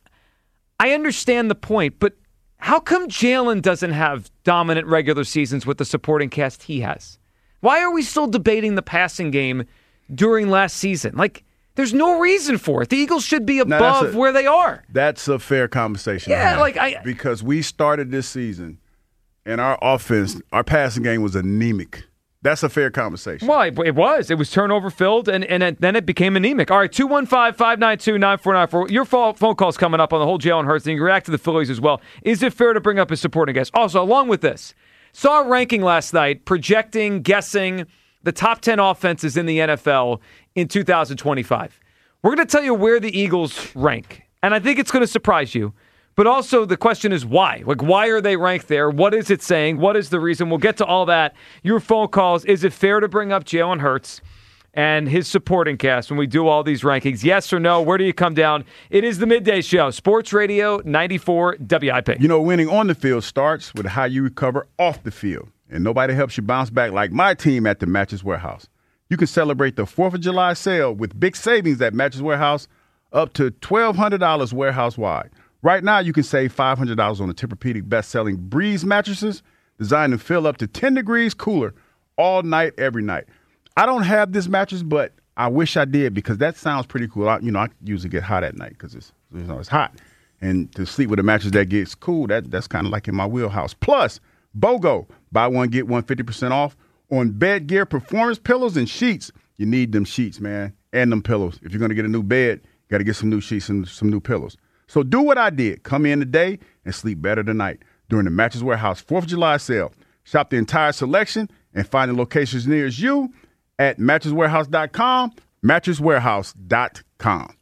I understand the point, but how come Jalen doesn't have dominant regular seasons with the supporting cast he has? Why are we still debating the passing game during last season? Like, there's no reason for it. The Eagles should be above where they are. That's a fair conversation. Yeah, because we started this season and our offense, our passing game was anemic. That's a fair conversation. Well, it was. It was turnover filled, and then it became anemic. All right, 215-592-9494. Your phone call's coming up on the whole Jalen Hurts thing. You react to the Phillies as well. Is it fair to bring up his supporting guests? Also, along with this, saw a ranking last night guessing the top 10 offenses in the NFL in 2025. We're going to tell you where the Eagles rank, and I think it's going to surprise you. But also the question is why? Like, why are they ranked there? What is it saying? What is the reason? We'll get to all that. Your phone calls. Is it fair to bring up Jalen Hurts and his supporting cast when we do all these rankings? Yes or no? Where do you come down? It is the Midday Show, Sports Radio 94 WIP. You know, winning on the field starts with how you recover off the field. And nobody helps you bounce back like my team at the Mattress Warehouse. You can celebrate the 4th of July sale with big savings at Mattress Warehouse, up to $1,200 warehouse-wide. Right now, you can save $500 on the Tempur-Pedic best-selling Breeze mattresses, designed to feel up to 10 degrees cooler all night, every night. I don't have this mattress, but I wish I did because that sounds pretty cool. I usually get hot at night because it's hot. And to sleep with a mattress that gets cool, that's kind of like in my wheelhouse. Plus, BOGO, buy one, get one 50% off on bed gear, performance pillows, and sheets. You need them sheets, man, and them pillows. If you're going to get a new bed, you got to get some new sheets and some new pillows. So do what I did. Come in today and sleep better tonight during the Mattress Warehouse 4th of July sale. Shop the entire selection and find the locations nearest you at mattresswarehouse.com, mattresswarehouse.com.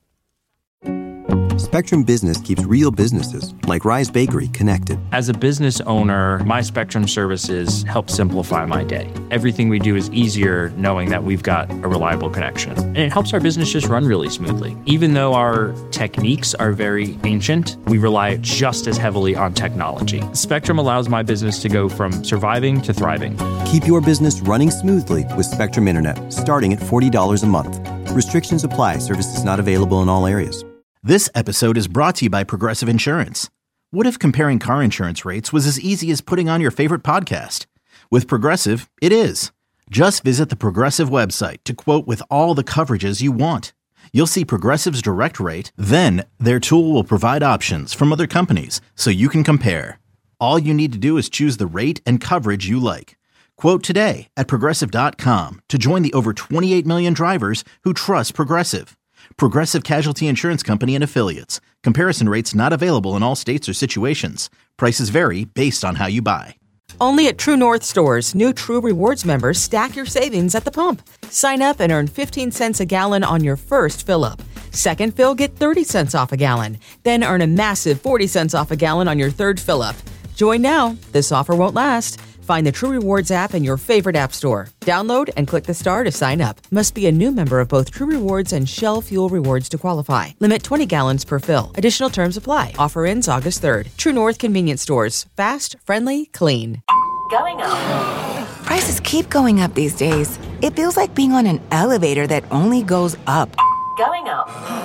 Spectrum Business keeps real businesses, like Rise Bakery, connected. As a business owner, my Spectrum services help simplify my day. Everything we do is easier knowing that we've got a reliable connection. And it helps our business just run really smoothly. Even though our techniques are very ancient, we rely just as heavily on technology. Spectrum allows my business to go from surviving to thriving. Keep your business running smoothly with Spectrum Internet, starting at $40 a month. Restrictions apply. Services not available in all areas. This episode is brought to you by Progressive Insurance. What if comparing car insurance rates was as easy as putting on your favorite podcast? With Progressive, it is. Just visit the Progressive website to quote with all the coverages you want. You'll see Progressive's direct rate, then their tool will provide options from other companies so you can compare. All you need to do is choose the rate and coverage you like. Quote today at Progressive.com to join the over 28 million drivers who trust Progressive. Progressive Casualty Insurance Company and Affiliates. Comparison rates not available in all states or situations. Prices vary based on how you buy. Only at True North stores, new True Rewards members stack your savings at the pump. Sign up and earn 15 cents a gallon on your first fill-up. Second fill, get 30 cents off a gallon. Then earn a massive 40 cents off a gallon on your third fill-up. Join now. This offer won't last. Find the True Rewards app in your favorite app store. Download and click the star to sign up. Must be a new member of both True Rewards and Shell Fuel Rewards to qualify. Limit 20 gallons per fill. Additional terms apply. Offer ends August 3rd. True North Convenience Stores. Fast, friendly, clean. Going up. Prices keep going up these days. It feels like being on an elevator that only goes up. Going up.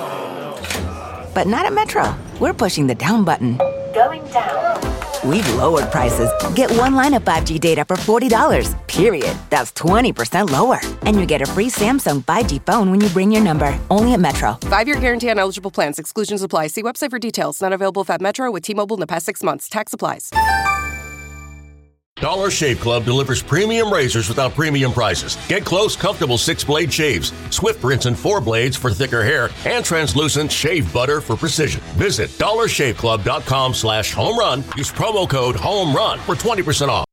But not at Metro. We're pushing the down button. Going down. We've lowered prices. Get one line of 5G data for $40, period. That's 20% lower. And you get a free Samsung 5G phone when you bring your number. Only at Metro. 5-year guarantee on eligible plans. Exclusions apply. See website for details. Not available if at Metro with T-Mobile in the past 6 months. Tax applies. Dollar Shave Club delivers premium razors without premium prices. Get close, comfortable 6-blade shaves, swift rinse and 4 blades for thicker hair, and translucent shave butter for precision. Visit dollarshaveclub.com/homerun. Use promo code HOMERUN for 20% off.